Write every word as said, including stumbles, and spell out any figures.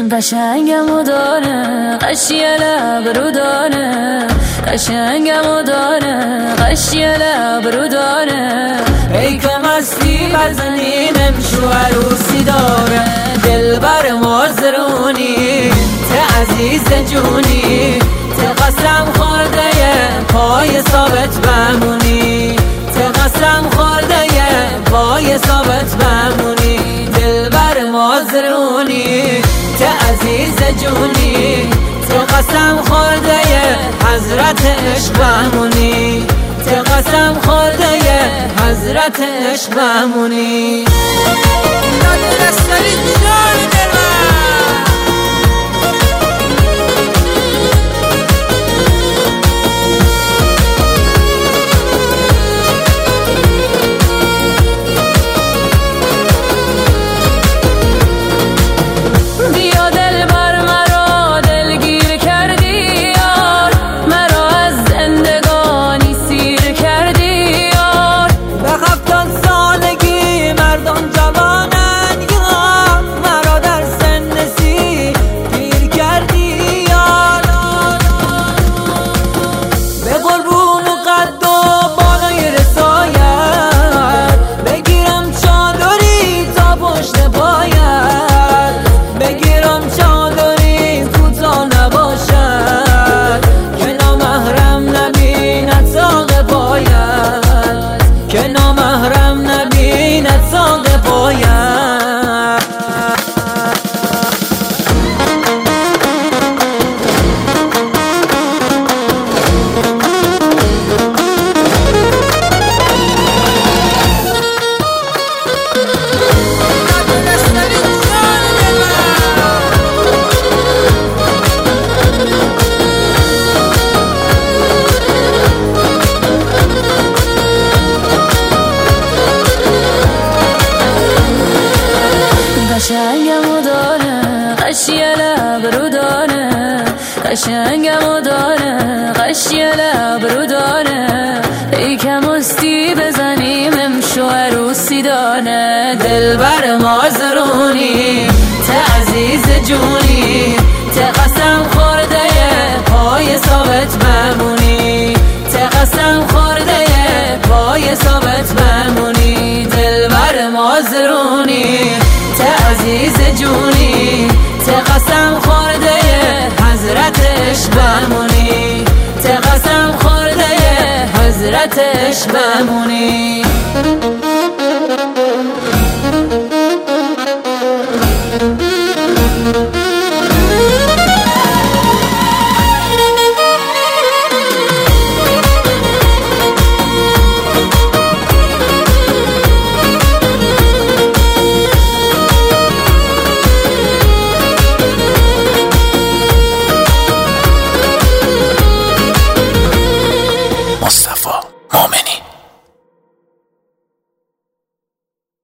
قشنگم و داره قشی لب رو داره قشنگم و داره قشی لب رو داره ای که مستی بزنیم شو عروسی داره دلبر مازرونی ته عزیز جونی ته قسم خورده پای ثابت بمونی ته قسم خورده پای ثابت بمونی دلبر مازرونی ته عزیز جونی ته قسم خورده حضرت عشق بمونی ته قسم خورده حضرت عشق بمونی که نامحرم نبیند ساق پایم قشنگم و داره قشی لب رو داره قشنگم و داره قشی لب رو داره ای که مستی بزنیم امشو عروسی داره دلبر مازرونی ته عزیز جونی ته قسم خورده پای ثابت بمونی ته قسم خورده پای ثابت بمونی دلبر مازرونی ته عزیز جونی ته قسم خورده حضرت عشق بمونی ته قسم خورده حضرت عشق بمونی